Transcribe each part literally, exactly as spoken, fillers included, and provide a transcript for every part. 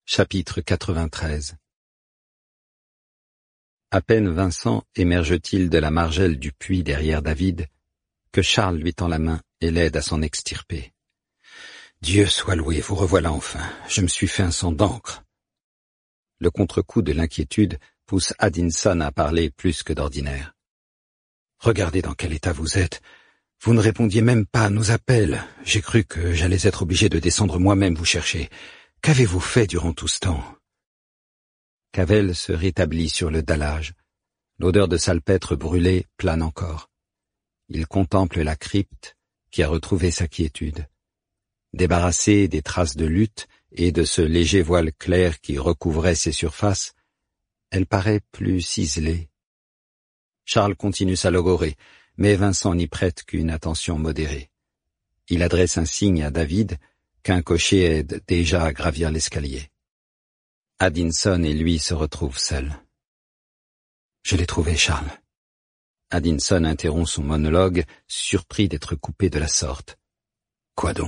Chapitre quatre-vingt-treize. À peine Vincent émerge-t-il de la margelle du puits derrière David, que Charles lui tend la main et l'aide à s'en extirper. « Dieu soit loué, vous revoilà enfin, je me suis fait un sang d'encre. » Le contre-coup de l'inquiétude pousse Addinson à parler plus que d'ordinaire. « Regardez dans quel état vous êtes. Vous ne répondiez même pas à nos appels. J'ai cru que j'allais être obligé de descendre moi-même vous chercher. Qu'avez-vous fait durant tout ce temps ?» Cavell se rétablit sur le dallage. L'odeur de salpêtre brûlée plane encore. Il contemple la crypte qui a retrouvé sa quiétude. Débarrassée des traces de lutte et de ce léger voile clair qui recouvrait ses surfaces, elle paraît plus ciselée. Charles continue sa logorée, mais Vincent n'y prête qu'une attention modérée. Il adresse un signe à David qu'un cocher aide déjà à gravir l'escalier. Addinson et lui se retrouvent seuls. « Je l'ai trouvé, Charles. » Addinson interrompt son monologue, surpris d'être coupé de la sorte. « Quoi donc ?»«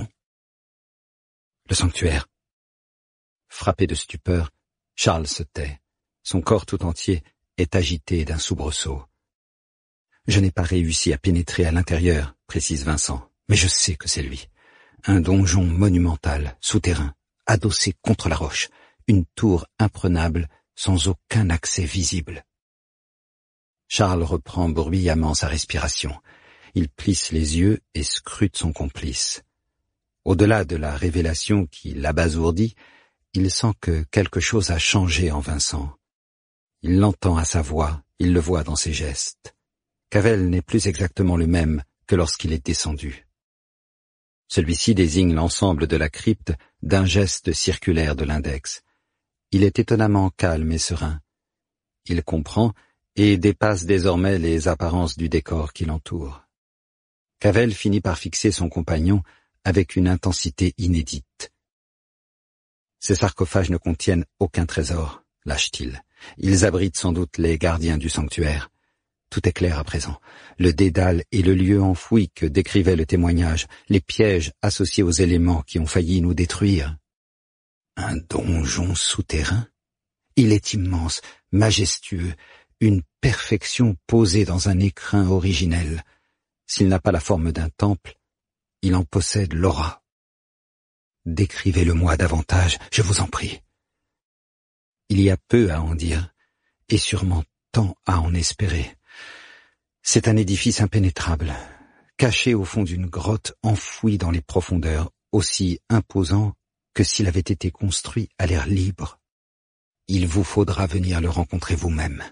Le sanctuaire. » Frappé de stupeur, Charles se tait. Son corps tout entier est agité d'un soubresaut. « Je n'ai pas réussi à pénétrer à l'intérieur, » précise Vincent, « mais je sais que c'est lui. Un donjon monumental, souterrain, adossé contre la roche, une tour imprenable sans aucun accès visible. » Charles reprend bruyamment sa respiration. Il plisse les yeux et scrute son complice. Au-delà de la révélation qui l'abasourdit, il sent que quelque chose a changé en Vincent. Il l'entend à sa voix, il le voit dans ses gestes. Cavell n'est plus exactement le même que lorsqu'il est descendu. Celui-ci désigne l'ensemble de la crypte d'un geste circulaire de l'index. Il est étonnamment calme et serein. Il comprend et dépasse désormais les apparences du décor qui l'entoure. Cavell finit par fixer son compagnon avec une intensité inédite. Ces sarcophages ne contiennent aucun trésor, lâche-t-il. Ils abritent sans doute les gardiens du sanctuaire. Tout est clair à présent. Le dédale et le lieu enfoui que décrivait le témoignage, les pièges associés aux éléments qui ont failli nous détruire. Un donjon souterrain? Il est immense, majestueux, une perfection posée dans un écrin originel. S'il n'a pas la forme d'un temple, il en possède l'aura. Décrivez-le-moi davantage, je vous en prie. Il y a peu à en dire, et sûrement tant à en espérer. C'est un édifice impénétrable, caché au fond d'une grotte enfouie dans les profondeurs, aussi imposant que s'il avait été construit à l'air libre. Il vous faudra venir le rencontrer vous-même.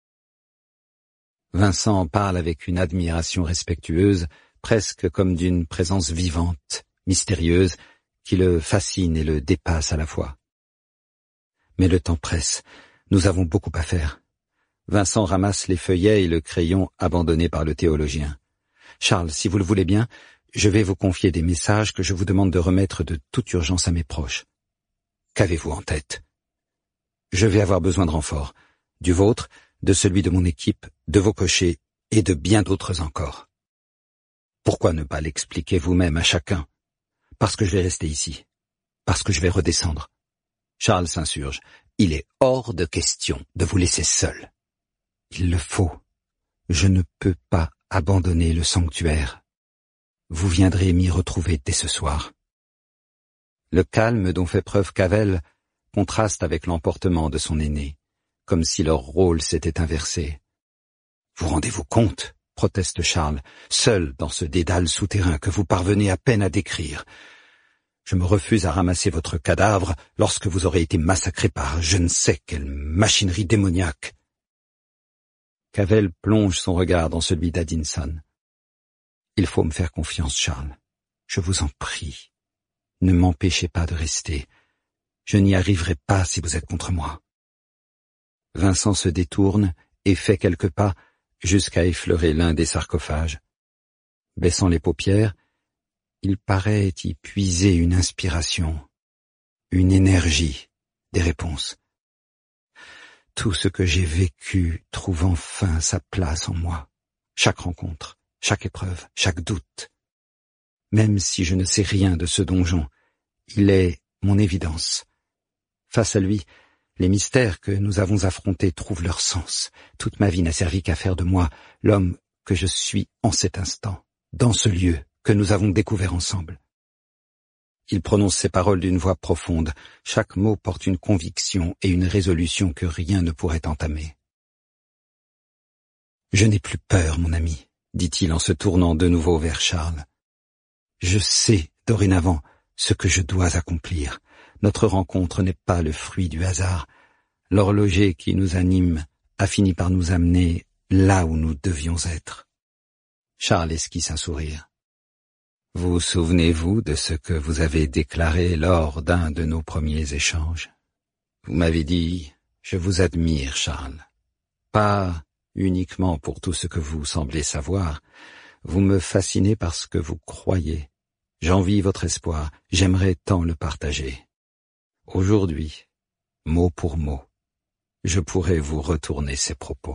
Vincent parle avec une admiration respectueuse, presque comme d'une présence vivante, mystérieuse, qui le fascine et le dépasse à la fois. Mais le temps presse, nous avons beaucoup à faire. Vincent ramasse les feuillets et le crayon abandonnés par le théologien. « Charles, si vous le voulez bien, je vais vous confier des messages que je vous demande de remettre de toute urgence à mes proches. Qu'avez-vous en tête ? Je vais avoir besoin de renforts, du vôtre, de celui de mon équipe, de vos cochers et de bien d'autres encore. Pourquoi ne pas l'expliquer vous-même à chacun ? Parce que je vais rester ici, parce que je vais redescendre. » Charles s'insurge. « Il est hors de question de vous laisser seul. » « Il le faut. Je ne peux pas abandonner le sanctuaire. Vous viendrez m'y retrouver dès ce soir. » Le calme dont fait preuve Cavell contraste avec l'emportement de son aîné, comme si leur rôle s'était inversé. « Vous rendez-vous compte, » proteste Charles, « seul dans ce dédale souterrain que vous parvenez à peine à décrire. Je me refuse à ramasser votre cadavre lorsque vous aurez été massacré par je ne sais quelle machinerie démoniaque. » Cavell plonge son regard dans celui d'Addinson. « Il faut me faire confiance, Charles. Je vous en prie. Ne m'empêchez pas de rester. Je n'y arriverai pas si vous êtes contre moi. » Vincent se détourne et fait quelques pas jusqu'à effleurer l'un des sarcophages. Baissant les paupières, il paraît y puiser une inspiration, une énergie, des réponses. Tout ce que j'ai vécu trouve enfin sa place en moi. Chaque rencontre, chaque épreuve, chaque doute. Même si je ne sais rien de ce donjon, il est mon évidence. Face à lui, les mystères que nous avons affrontés trouvent leur sens. Toute ma vie n'a servi qu'à faire de moi l'homme que je suis en cet instant, dans ce lieu que nous avons découvert ensemble. Il prononce ces paroles d'une voix profonde. Chaque mot porte une conviction et une résolution que rien ne pourrait entamer. « Je n'ai plus peur, mon ami, » dit-il en se tournant de nouveau vers Charles. « Je sais, dorénavant, ce que je dois accomplir. Notre rencontre n'est pas le fruit du hasard. L'horloger qui nous anime a fini par nous amener là où nous devions être. » Charles esquisse un sourire. « Vous souvenez-vous de ce que vous avez déclaré lors d'un de nos premiers échanges? Vous m'avez dit « Je vous admire, Charles. » Pas uniquement pour tout ce que vous semblez savoir. Vous me fascinez parce que vous croyez. J'envie votre espoir. J'aimerais tant le partager. Aujourd'hui, mot pour mot, je pourrais vous retourner ces propos.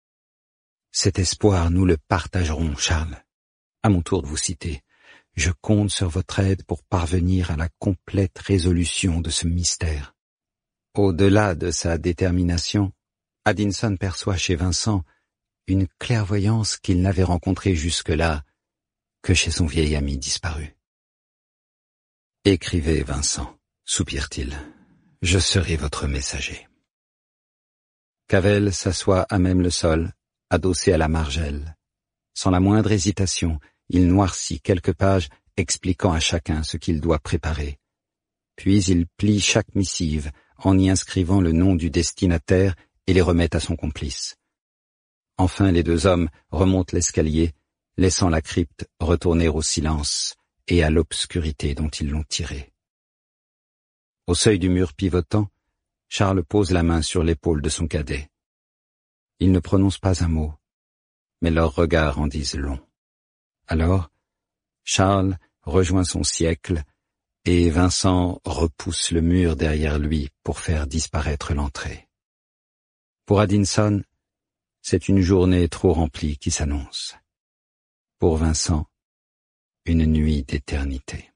Cet espoir, nous le partagerons, Charles. À mon tour de vous citer, je compte sur votre aide pour parvenir à la complète résolution de ce mystère. Au-delà de sa détermination, Addinson perçoit chez Vincent une clairvoyance qu'il n'avait rencontrée jusque-là que chez son vieil ami disparu. « Écrivez, Vincent, » soupire-t-il, « je serai votre messager. » Cavell s'assoit à même le sol, adossé à la margelle. Sans la moindre hésitation, il noircit quelques pages expliquant à chacun ce qu'il doit préparer. Puis il plie chaque missive en y inscrivant le nom du destinataire et les remet à son complice. Enfin, les deux hommes remontent l'escalier, laissant la crypte retourner au silence et à l'obscurité dont ils l'ont tirée. Au seuil du mur pivotant, Charles pose la main sur l'épaule de son cadet. Ils ne prononcent pas un mot, mais leurs regards en disent long. Alors, Charles rejoint son siècle et Vincent repousse le mur derrière lui pour faire disparaître l'entrée. Pour Addinson, c'est une journée trop remplie qui s'annonce. Pour Vincent, une nuit d'éternité.